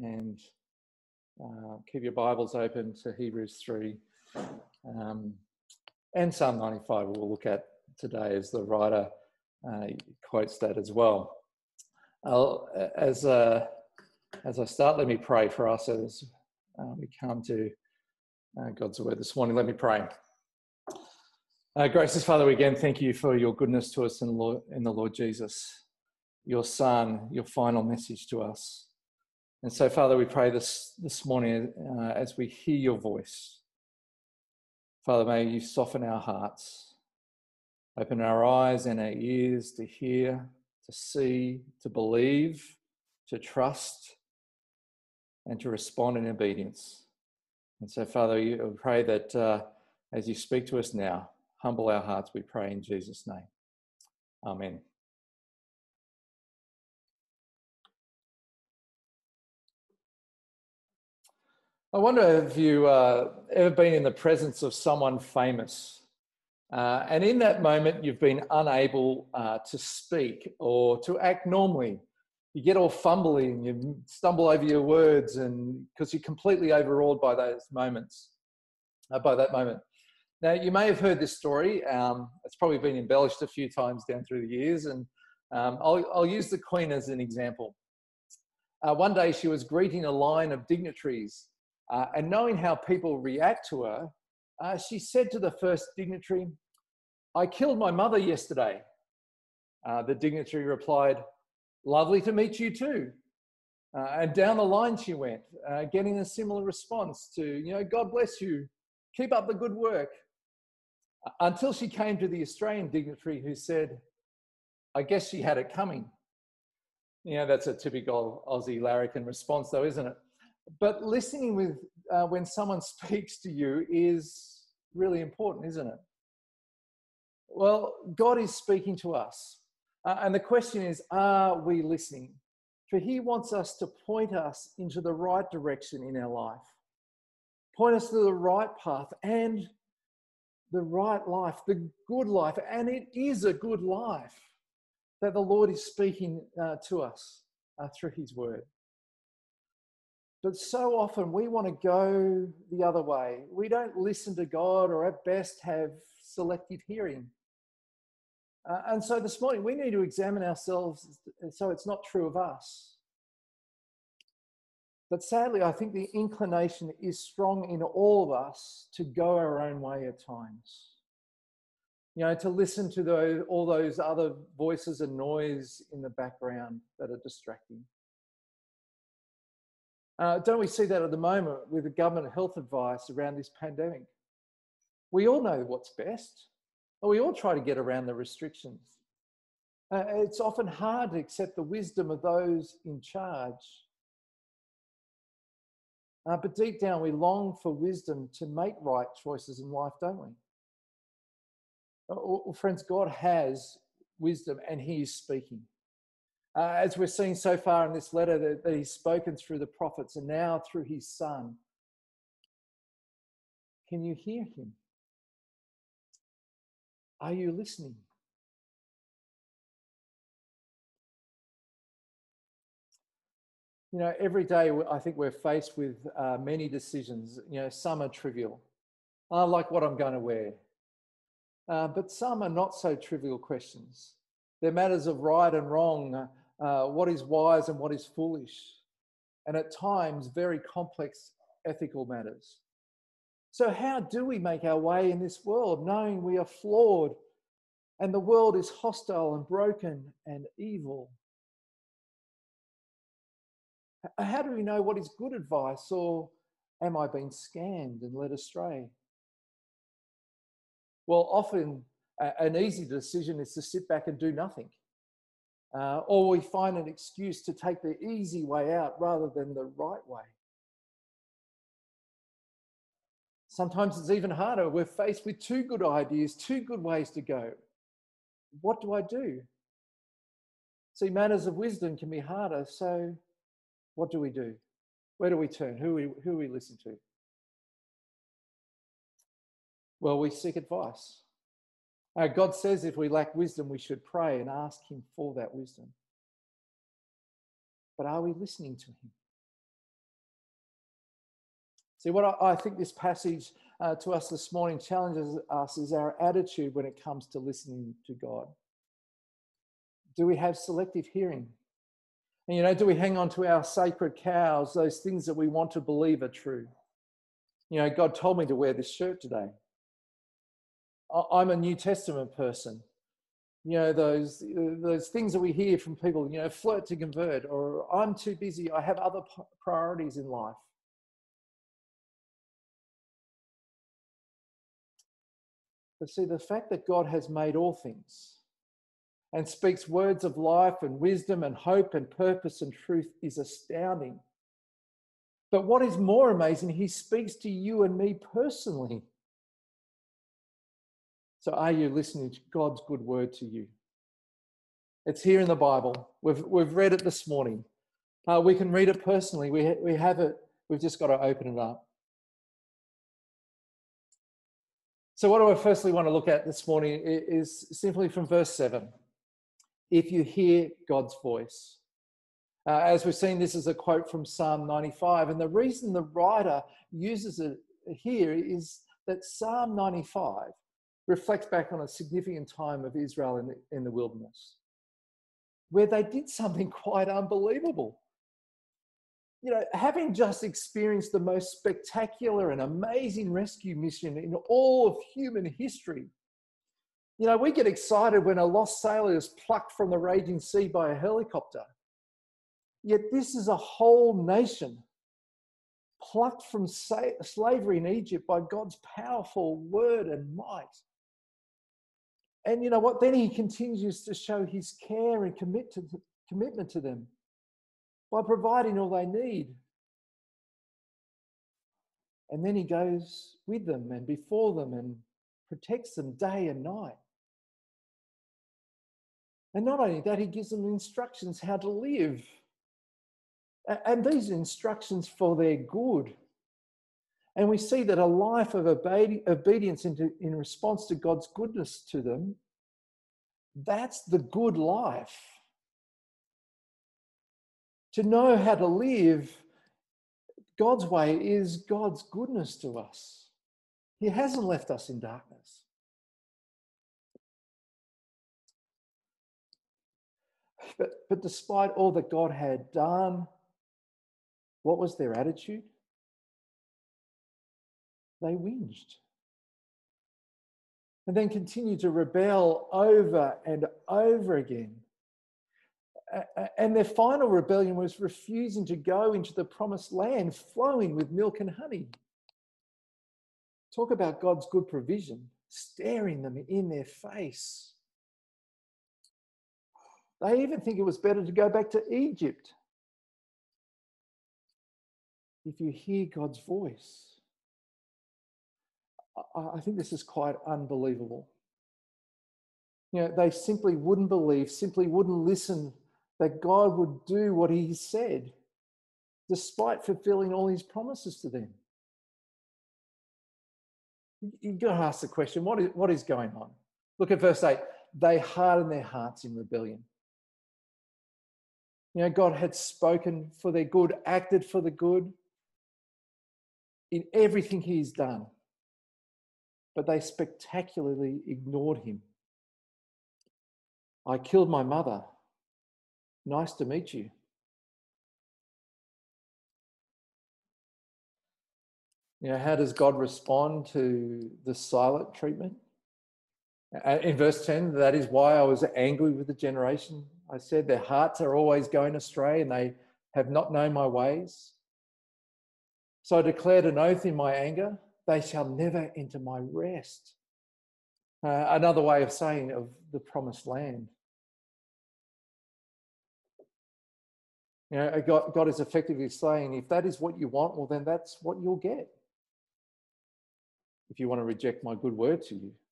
and keep your Bibles open to Hebrews 3 and Psalm 95 we'll look at today as the writer quotes that as well. As I start, let me pray for us as we come to God's word this morning. Let me pray. Gracious Father, again, thank you for your goodness to us in the Lord Jesus, your Son, your final message to us. And so, Father, we pray this morning as we hear your voice. Father, may you soften our hearts, open our eyes and our ears to hear, to see, to believe, to trust, and to respond in obedience. And so, Father, we pray that as you speak to us now, humble our hearts, we pray in Jesus' name. Amen. I wonder if you ever been in the presence of someone famous, and in that moment you've been unable to speak or to act normally. You get all fumbly and you stumble over your words, and because you're completely overawed by those moments, by that moment. Now, you may have heard this story. It's probably been embellished a few times down through the years, and I'll use the Queen as an example. One day she was greeting a line of dignitaries, and knowing how people react to her, she said to the first dignitary, "I killed my mother yesterday." The dignitary replied, "Lovely to meet you too." And down the line she went, getting a similar response to, "God bless you, keep up the good work." Until she came to the Australian dignitary who said, "I guess she had it coming." That's a typical Aussie larrikin response though, isn't it? But listening when someone speaks to you is really important, isn't it? Well, God is speaking to us. And the question is, are we listening? For he wants us to point us into the right direction in our life. Point us to the right path and the right life, the good life. And it is a good life that the Lord is speaking to us through his word. But so often we want to go the other way. We don't listen to God, or at best have selective hearing. And so this morning we need to examine ourselves so it's not true of us. But sadly, I think the inclination is strong in all of us to go our own way at times. To listen to all those other voices and noise in the background that are distracting. Don't we see that at the moment with the government health advice around this pandemic? We all know what's best. We all try to get around the restrictions. It's often hard to accept the wisdom of those in charge. But deep down, we long for wisdom to make right choices in life, don't we? Well, friends, God has wisdom and he is speaking. As we're seeing so far in this letter that he's spoken through the prophets and now through his Son. Can you hear him? Are you listening? Every day I think we're faced with many decisions. Some are trivial, like what I'm going to wear. But some are not so trivial questions. They're matters of right and wrong, what is wise and what is foolish, and at times very complex ethical matters. So how do we make our way in this world, knowing we are flawed and the world is hostile and broken and evil? How do we know what is good advice, or am I being scammed and led astray? Well, often an easy decision is to sit back and do nothing. Or we find an excuse to take the easy way out rather than the right way. Sometimes it's even harder. We're faced with two good ideas, two good ways to go. What do I do? See, matters of wisdom can be harder, so what do we do? Where do we turn? Who we listen to? Well, we seek advice. God says if we lack wisdom, we should pray and ask him for that wisdom. But are we listening to him? See, what I think this passage to us this morning challenges us is our attitude when it comes to listening to God. Do we have selective hearing? And, do we hang on to our sacred cows, those things that we want to believe are true? God told me to wear this shirt today. I'm a New Testament person. Those things that we hear from people, flirt to convert, or I'm too busy, I have other priorities in life. But see, the fact that God has made all things and speaks words of life and wisdom and hope and purpose and truth is astounding. But what is more amazing, he speaks to you and me personally. So are you listening to God's good word to you? It's here in the Bible. We've read it this morning. We can read it personally. We have it. We've just got to open it up. So what do I firstly want to look at this morning is simply from verse 7. If you hear God's voice. As we've seen, this is a quote from Psalm 95. And the reason the writer uses it here is that Psalm 95 reflects back on a significant time of Israel in the wilderness, where they did something quite unbelievable. Having just experienced the most spectacular and amazing rescue mission in all of human history, we get excited when a lost sailor is plucked from the raging sea by a helicopter. Yet this is a whole nation plucked from slavery in Egypt by God's powerful word and might. And you know what? Then he continues to show his care and commitment to them by providing all they need. And then he goes with them and before them and protects them day and night. And not only that, he gives them instructions how to live. And these instructions for their good. And we see that a life of obedience in response to God's goodness to them, that's the good life. To know how to live God's way is God's goodness to us. He hasn't left us in darkness. But despite all that God had done, what was their attitude? They whinged. And then continued to rebel over and over again. And their final rebellion was refusing to go into the promised land flowing with milk and honey. Talk about God's good provision, staring them in their face. They even think it was better to go back to Egypt. If you hear God's voice, I think this is quite unbelievable. They simply wouldn't believe, simply wouldn't listen that God would do what he said, despite fulfilling all his promises to them. You've got to ask the question, what is going on? Look at verse 8. They hardened their hearts in rebellion. God had spoken for their good, acted for the good in everything he's done. But they spectacularly ignored him. I killed my mother. Nice to meet you. How does God respond to the silent treatment? In verse 10, that is why I was angry with the generation. I said, their hearts are always going astray and they have not known my ways. So I declared an oath in my anger, they shall never enter my rest. Another way of saying of the promised land. God is effectively saying, if that is what you want, well, then that's what you'll get. If you want to reject my good word to you.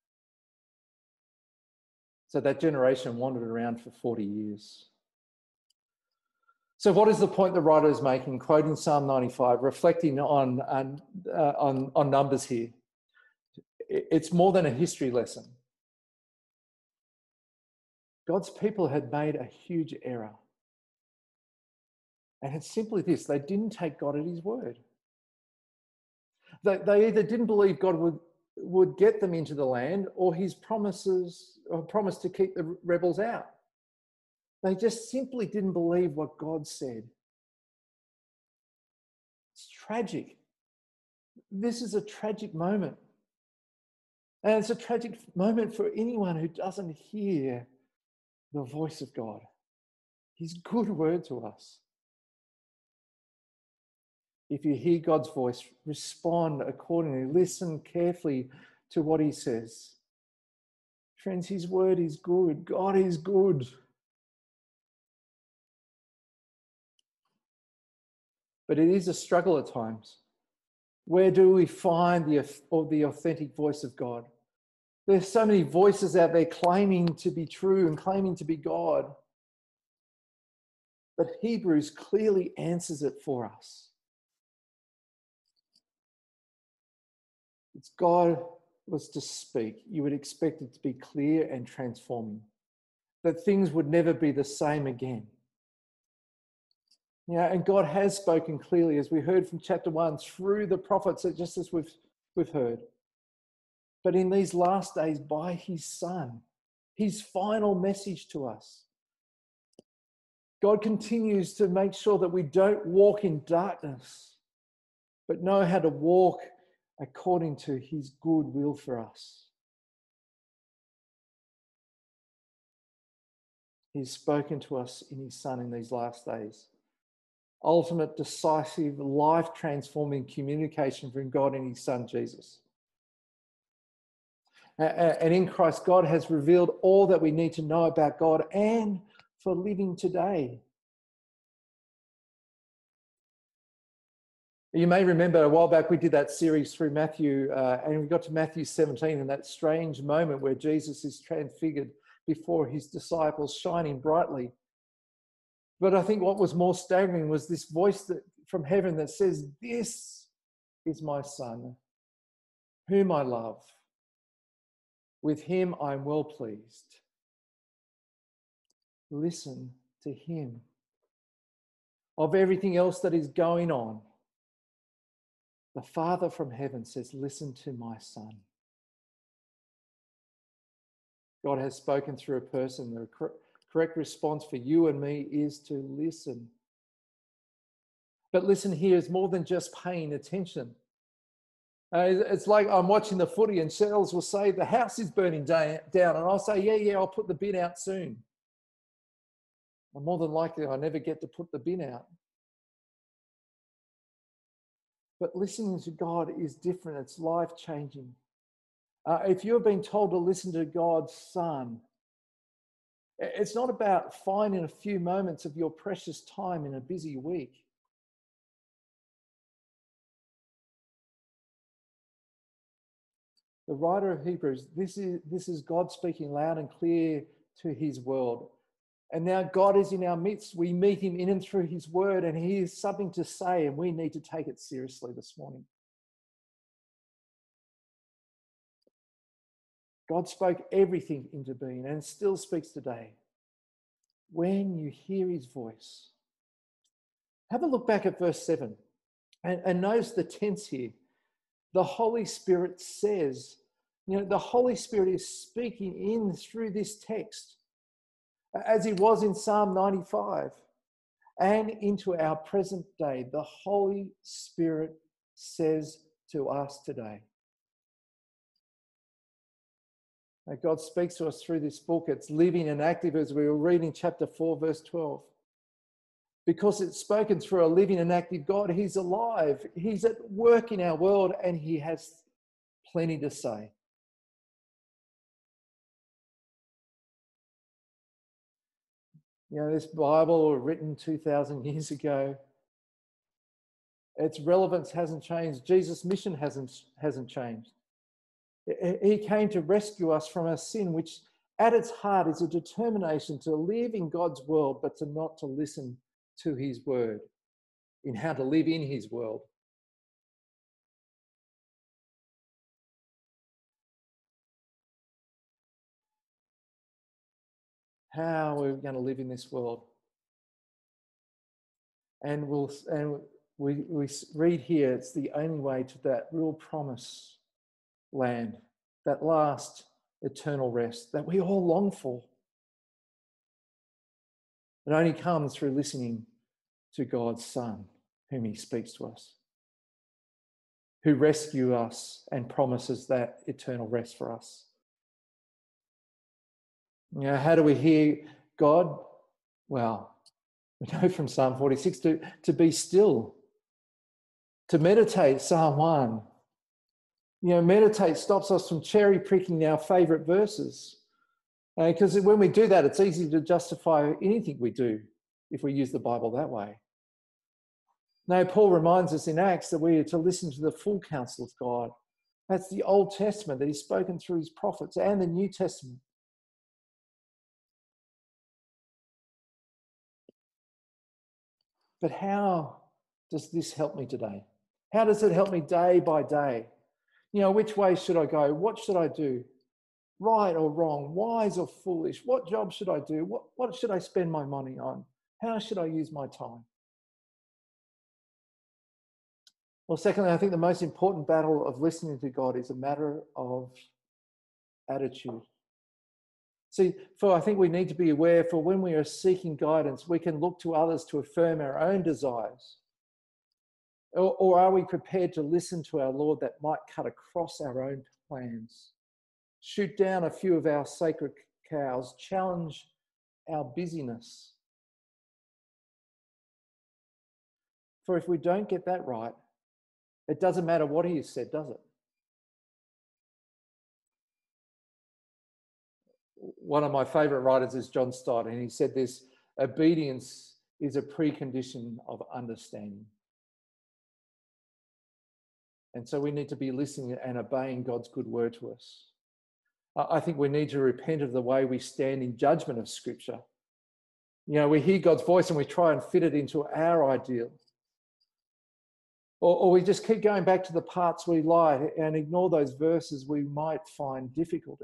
So that generation wandered around for 40 years. So what is the point the writer is making, quoting Psalm 95, reflecting on numbers here? It's more than a history lesson. God's people had made a huge error. And it's simply this, they didn't take God at his word. They either didn't believe God would get them into the land, or his promised to keep the rebels out. They just simply didn't believe what God said. It's tragic. This is a tragic moment. And it's a tragic moment for anyone who doesn't hear the voice of God, his good word to us. If you hear God's voice, respond accordingly. Listen carefully to what he says. Friends, his word is good. God is good. But it is a struggle at times. Where do we find the authentic voice of God? There's so many voices out there claiming to be true and claiming to be God. But Hebrews clearly answers it for us. If God was to speak, you would expect it to be clear and transforming, that things would never be the same again. And God has spoken clearly, as we heard from chapter 1, through the prophets, just as we've heard. But in these last days, by his Son, his final message to us. God continues to make sure that we don't walk in darkness, but know how to walk according to his good will for us. He's spoken to us in his Son in these last days. Ultimate, decisive, life-transforming communication from God and his Son, Jesus. And in Christ, God has revealed all that we need to know about God and for living today. You may remember a while back we did that series through Matthew, and we got to Matthew 17 and that strange moment where Jesus is transfigured before his disciples, shining brightly. But I think what was more staggering was this voice from heaven that says, "This is my Son, whom I love. With him I'm well pleased. Listen to him." Of everything else that is going on, the Father from heaven says, "Listen to my Son." God has spoken through a person. The correct response for you and me is to listen. But listen here is more than just paying attention. It's like I'm watching the footy and Shells will say, "The house is burning down." And I'll say, yeah, I'll put the bin out soon. And more than likely, I never get to put the bin out. But listening to God is different. It's life-changing. If you're being told to listen to God's Son, it's not about finding a few moments of your precious time in a busy week. The writer of Hebrews, this is God speaking loud and clear to his world. And now God is in our midst. We meet him in and through his word, and he has something to say, and we need to take it seriously this morning. God spoke everything into being and still speaks today. When you hear his voice, have a look back at verse 7 and notice the tense here. The Holy Spirit says, the Holy Spirit is speaking in through this text, as he was in Psalm 95 and into our present day. The Holy Spirit says to us today. God speaks to us through this book. It's living and active, as we were reading chapter 4, verse 12. Because it's spoken through a living and active God, he's alive. He's at work in our world, and he has plenty to say. This Bible written 2,000 years ago, its relevance hasn't changed. Jesus' mission hasn't changed. He came to rescue us from our sin, which at its heart is a determination to live in God's world, but to not to listen to his word, in how to live in his world. How are we going to live in this world? And we read here, it's the only way to that real promise land, that last eternal rest that we all long for. It only comes through listening to God's Son, whom he speaks to us, who rescues us and promises that eternal rest for us. You know, how do we hear God? Well, we know from Psalm 46 to be still, to meditate, Psalm 1. You know, meditate stops us from cherry picking our favourite verses. Because when we do that, it's easy to justify anything we do if we use the Bible that way. No, Paul reminds us in Acts that we are to listen to the full counsel of God. That's the Old Testament that he's spoken through his prophets, and the New Testament. But how does this help me today? How does it help me day by day? You know, which way should I go? What should I do? Right or wrong? Wise or foolish? What job should I do? What should I spend my money on? How should I use my time? Well, secondly, I think the most important battle of listening to God is a matter of attitude. See, I think we need to be aware, for when we are seeking guidance, we can look to others to affirm our own desires. Or are we prepared to listen to our Lord that might cut across our own plans, shoot down a few of our sacred cows, challenge our busyness? For if we don't get that right, it doesn't matter what he has said, does it? One of my favourite writers is John Stott, and he said this: obedience is a precondition of understanding. And so we need to be listening and obeying God's good word to us. I think we need to repent of the way we stand in judgment of Scripture. You know, we hear God's voice and we try and fit it into our ideal. Or we just keep going back to the parts we like and ignore those verses we might find difficulty.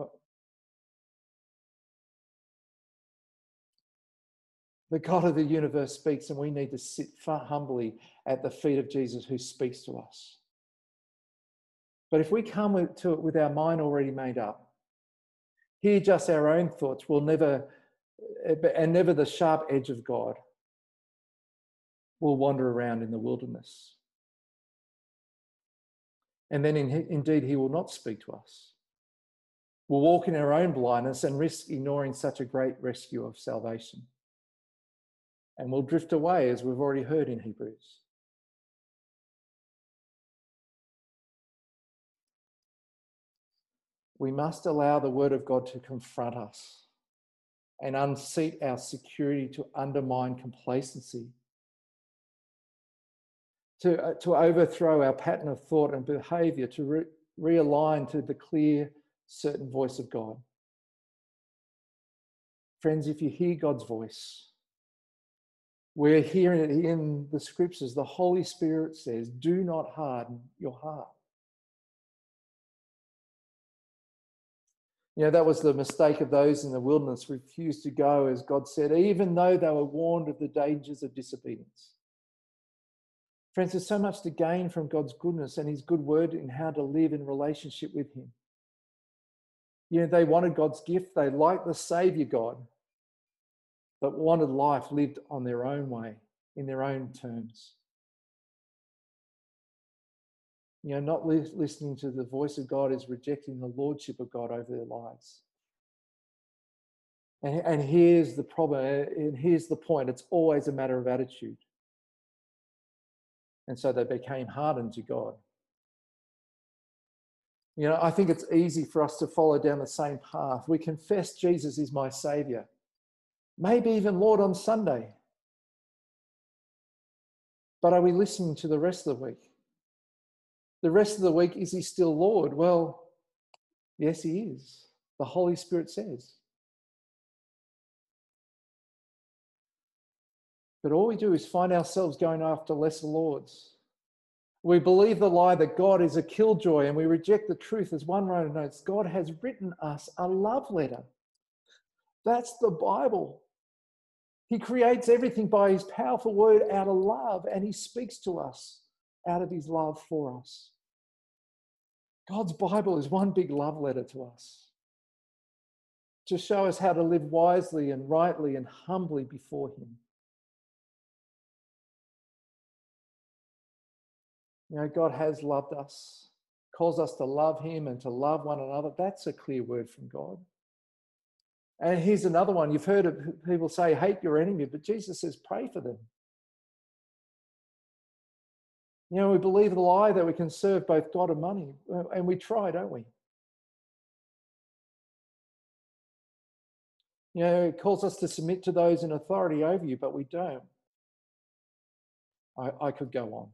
The God of the universe speaks, and we need to sit humbly at the feet of Jesus, who speaks to us. But if we come to it with our mind already made up, hear just our own thoughts, never the sharp edge of God, we'll wander around in the wilderness. And then indeed he will not speak to us. We'll walk in our own blindness and risk ignoring such a great rescue of salvation. And we'll drift away, as we've already heard in Hebrews. We must allow the word of God to confront us and unseat our security, to undermine complacency, to overthrow our pattern of thought and behaviour, to realign to the clear, certain voice of God. Friends, if you hear God's voice, we're hearing it in the scriptures. The Holy Spirit says, do not harden your heart. You know, that was the mistake of those in the wilderness, refused to go, as God said, even though they were warned of the dangers of disobedience. Friends, there's so much to gain from God's goodness and his good word in how to live in relationship with him. You know, they wanted God's gift. They liked the Saviour God, but wanted life lived on their own way, in their own terms. You know, not listening to the voice of God is rejecting the lordship of God over their lives. And here's the problem, and here's the point. It's always a matter of attitude. And so they became hardened to God. You know, I think it's easy for us to follow down the same path. We confess Jesus is my Saviour, maybe even Lord on Sunday. But are we listening to the rest of the week? The rest of the week, is he still Lord? Well, yes, he is. The Holy Spirit says. But all we do is find ourselves going after lesser lords. We believe the lie that God is a killjoy, and we reject the truth. As one writer notes, God has written us a love letter. That's the Bible. He creates everything by his powerful word out of love, and he speaks to us out of his love for us. God's Bible is one big love letter to us, to show us how to live wisely and rightly and humbly before him. You know, God has loved us, calls us to love him and to love one another. That's a clear word from God. And here's another one. You've heard of people say, hate your enemy, but Jesus says, pray for them. You know, we believe the lie that we can serve both God and money, and we try, don't we? You know, it calls us to submit to those in authority over you, but we don't. I could go on.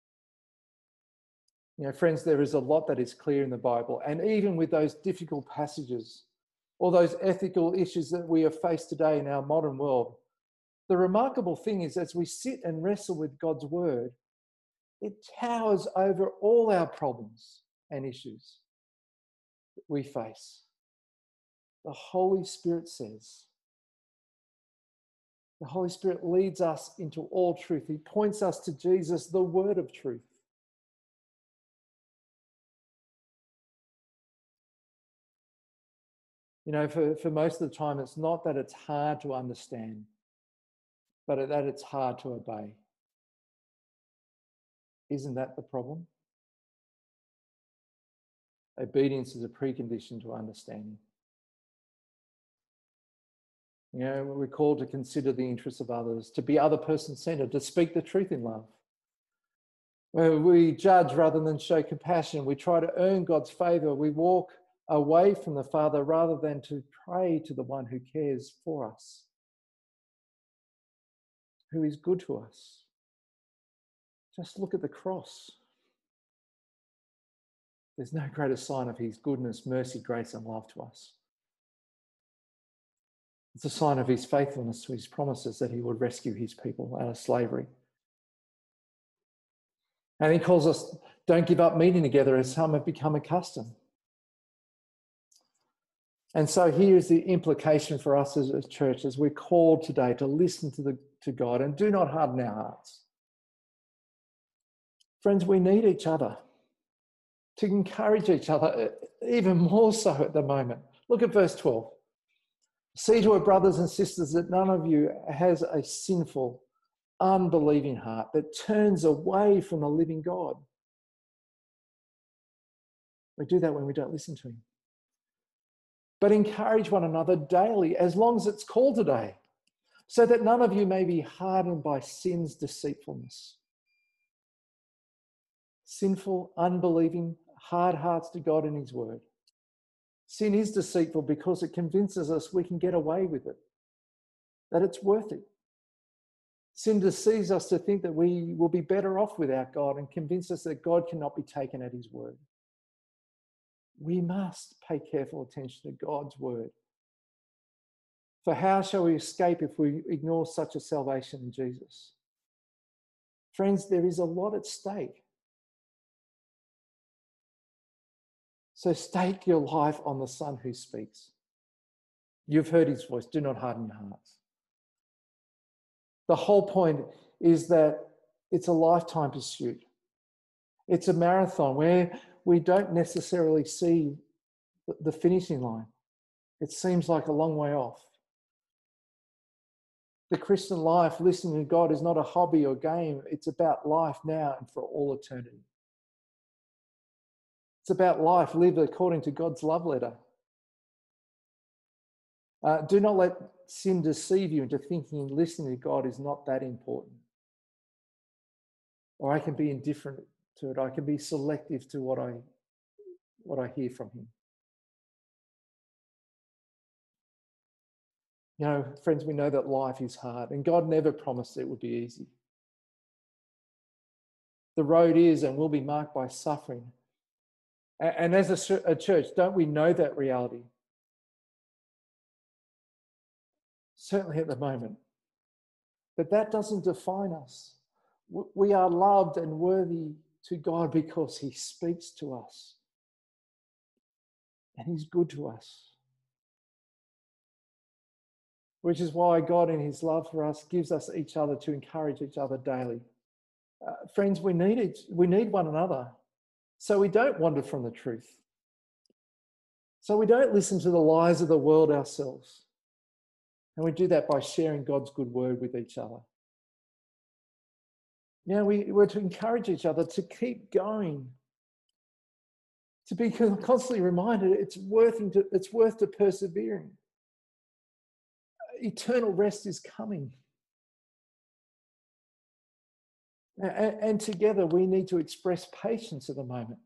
You know, friends, there is a lot that is clear in the Bible, and even with those difficult passages, all those ethical issues that we have faced today in our modern world, the remarkable thing is, as we sit and wrestle with God's word, it towers over all our problems and issues that we face. The Holy Spirit says, the Holy Spirit leads us into all truth. He points us to Jesus, the word of truth. You know, for most of the time, it's not that it's hard to understand, but that it's hard to obey. Isn't that the problem? Obedience is a precondition to understanding. You know, we're called to consider the interests of others, to be other person-centered, to speak the truth in love. Where we judge rather than show compassion, we try to earn God's favor, we walk away from the Father rather than to pray to the one who cares for us, who is good to us. Just look at the cross. There's no greater sign of his goodness, mercy, grace, and love to us. It's a sign of his faithfulness to his promises that he would rescue his people out of slavery. And he calls us, don't give up meeting together as some have become accustomed. And so here's the implication for us as a church, as we're called today to listen to God and do not harden our hearts. Friends, we need each other to encourage each other, even more so at the moment. Look at verse 12. See to it, brothers and sisters, that none of you has a sinful, unbelieving heart that turns away from the living God. We do that when we don't listen to him. But encourage one another daily, as long as it's called today, so that none of you may be hardened by sin's deceitfulness. Sinful, unbelieving, hard hearts to God and his word. Sin is deceitful because it convinces us we can get away with it, that it's worth it. Sin deceives us to think that we will be better off without God and convince us that God cannot be taken at his word. We must pay careful attention to God's word. For how shall we escape if we ignore such a salvation in Jesus? Friends, there is a lot at stake. So stake your life on the Son who speaks. You've heard his voice. Do not harden your hearts. The whole point is that it's a lifetime pursuit. It's a marathon where we don't necessarily see the finishing line. It seems like a long way off. The Christian life, listening to God, is not a hobby or game. It's about life now and for all eternity. It's about life lived according to God's love letter. Do not let sin deceive you into thinking listening to God is not that important. Or I can be indifferent to it. I can be selective to what I hear from him. You know, friends, we know that life is hard, and God never promised it would be easy. The road is and will be marked by suffering. And as a church, don't we know that reality? Certainly at the moment. But that doesn't define us. We are loved and worthy to God because he speaks to us. And he's good to us. which is why God in his love for us gives us each other to encourage each other daily. Friends, we need one another so we don't wander from the truth. So we don't listen to the lies of the world ourselves. And we do that by sharing God's good word with each other. We're to encourage each other to keep going, to be constantly reminded it's worth to persevering. Eternal rest is coming. And together we need to express patience at the moment.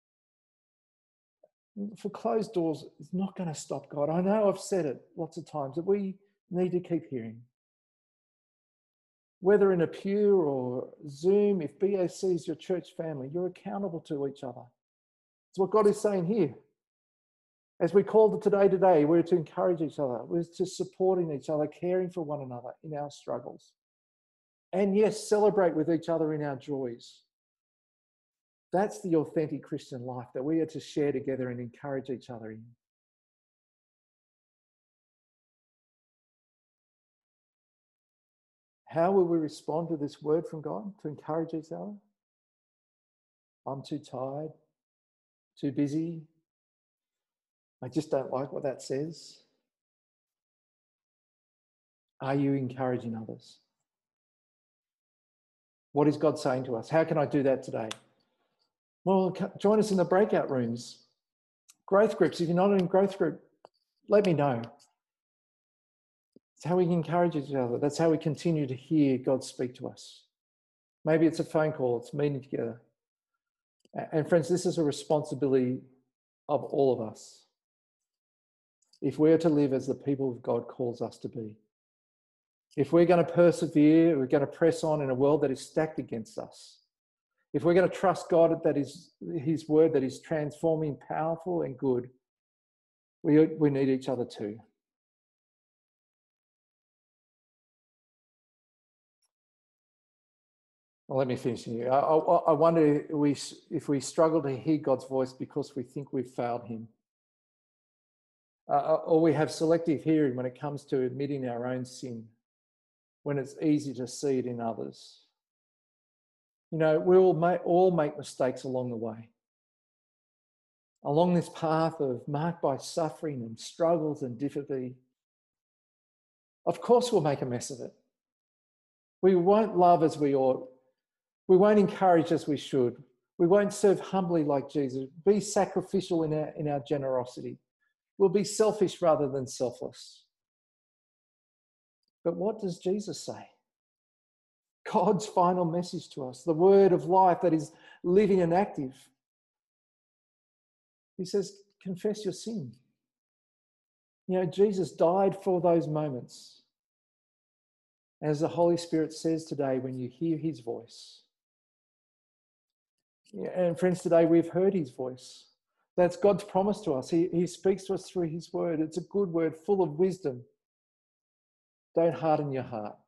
For closed doors, it's not going to stop God. I know I've said it lots of times, that we need to keep hearing. Whether in a pew or Zoom, if BAC is your church family, you're accountable to each other. It's what God is saying here. As we called it today, we're to encourage each other. We're to supporting each other, caring for one another in our struggles. And yes, celebrate with each other in our joys. That's the authentic Christian life that we are to share together and encourage each other in. How will we respond to this word from God to encourage each other? I'm too tired, too busy. I just don't like what that says. Are you encouraging others? What is God saying to us? How can I do that today? Well, join us in the breakout rooms. Growth groups. If you're not in a growth group, let me know. It's how we can encourage each other. That's how we continue to hear God speak to us. Maybe it's a phone call, it's meeting together. And friends, this is a responsibility of all of us. If we're to live as the people of God calls us to be. If we're going to persevere, we're going to press on in a world that is stacked against us. If we're going to trust God that is his word that is transforming, powerful and good, we need each other too. Well, let me finish here. I wonder if we struggle to hear God's voice because we think we've failed him. Or we have selective hearing when it comes to admitting our own sin, when it's easy to see it in others. We will all make mistakes along the way. Along this path marked by suffering and struggles and difficulty, of course we'll make a mess of it. We won't love as we ought. We won't encourage as we should. We won't serve humbly like Jesus. Be sacrificial in our generosity. We'll be selfish rather than selfless. But what does Jesus say? God's final message to us, the word of life that is living and active. He says, confess your sin. Jesus died for those moments. As the Holy Spirit says today, when you hear his voice. And friends, today we've heard his voice. That's God's promise to us. He speaks to us through his word. It's a good word full of wisdom. Don't harden your heart.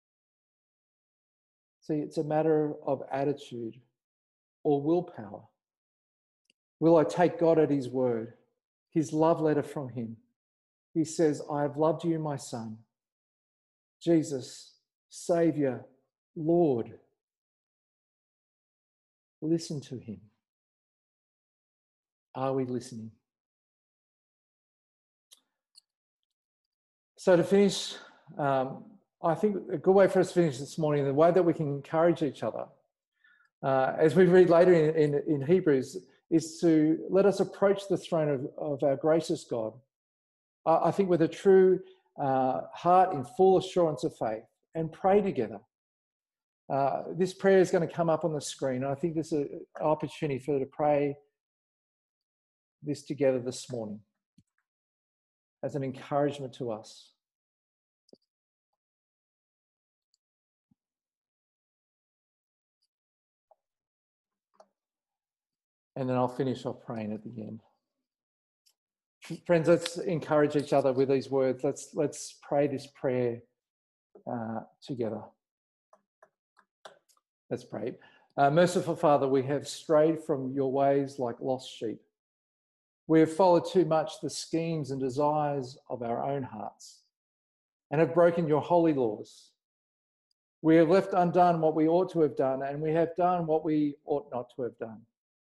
See, it's a matter of attitude or willpower. Will I take God at his word, his love letter from him? He says, I have loved you, my son. Jesus, Saviour, Lord. Listen to him. Are we listening? So to finish, I think a good way for us to finish this morning, the way that we can encourage each other, as we read later in Hebrews, is to let us approach the throne of our gracious God. I think with a true heart in full assurance of faith and pray together. This prayer is going to come up on the screen. I think this is an opportunity for you to pray this together this morning as an encouragement to us. And then I'll finish off praying at the end. Friends, let's encourage each other with these words. Let's pray this prayer together. Let's pray. Merciful Father, we have strayed from your ways like lost sheep. We have followed too much the schemes and desires of our own hearts. and have broken your holy laws. We have left undone what we ought to have done, and we have done what we ought not to have done.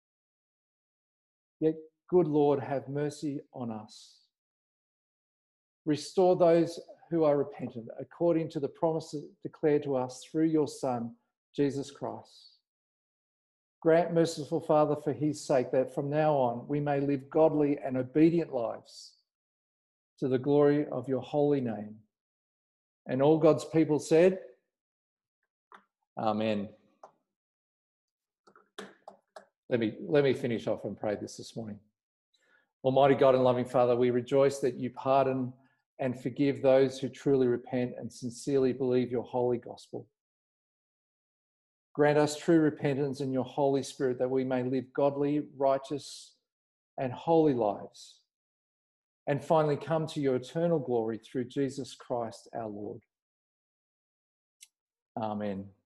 Yet, good Lord, have mercy on us. Restore those who are repentant, according to the promises declared to us through your Son, Jesus Christ. Grant, merciful Father, for his sake, that from now on we may live godly and obedient lives to the glory of your holy name. And all God's people said, Amen. Let me finish off and pray this morning. Almighty God and loving Father, we rejoice that you pardon and forgive those who truly repent and sincerely believe your holy gospel. Grant us true repentance in your Holy Spirit, that we may live godly, righteous, and holy lives, and finally come to your eternal glory through Jesus Christ our Lord. Amen.